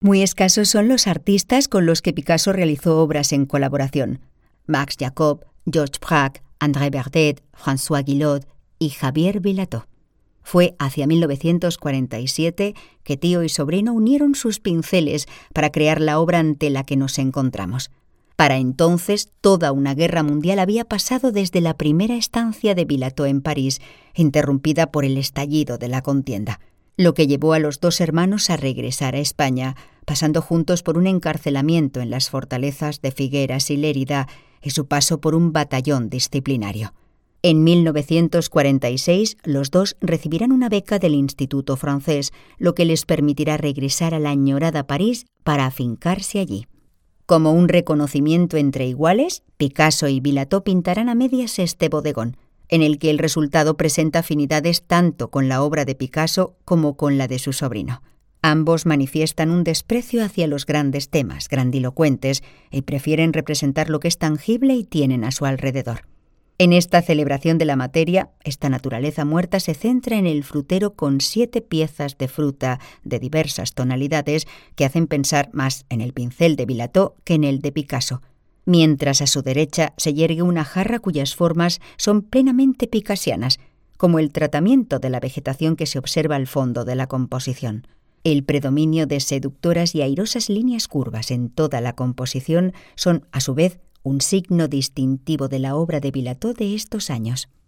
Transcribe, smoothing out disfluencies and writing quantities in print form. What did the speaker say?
Muy escasos son los artistas con los que Picasso realizó obras en colaboración. Max Jacob, Georges Braque, André Verdet, François Guillot y Javier Vilató. Fue hacia 1947 que tío y sobrino unieron sus pinceles para crear la obra ante la que nos encontramos. Para entonces, toda una guerra mundial había pasado desde la primera estancia de Vilató en París, interrumpida por el estallido de la contienda, lo que llevó a los dos hermanos a regresar a España, pasando juntos por un encarcelamiento en las fortalezas de Figueras y Lérida y su paso por un batallón disciplinario. En 1946, los dos recibirán una beca del Instituto francés, lo que les permitirá regresar a la añorada París para afincarse allí. Como un reconocimiento entre iguales, Picasso y Vilató pintarán a medias este bodegón, en el que el resultado presenta afinidades tanto con la obra de Picasso como con la de su sobrino. Ambos manifiestan un desprecio hacia los grandes temas, grandilocuentes, y prefieren representar lo que es tangible y tienen a su alrededor. En esta celebración de la materia, esta naturaleza muerta se centra en el frutero con 7 piezas de fruta de diversas tonalidades que hacen pensar más en el pincel de Vilató que en el de Picasso, mientras a su derecha se yergue una jarra cuyas formas son plenamente picasianas, como el tratamiento de la vegetación que se observa al fondo de la composición. El predominio de seductoras y airosas líneas curvas en toda la composición son, a su vez, un signo distintivo de la obra de Vilató de estos años.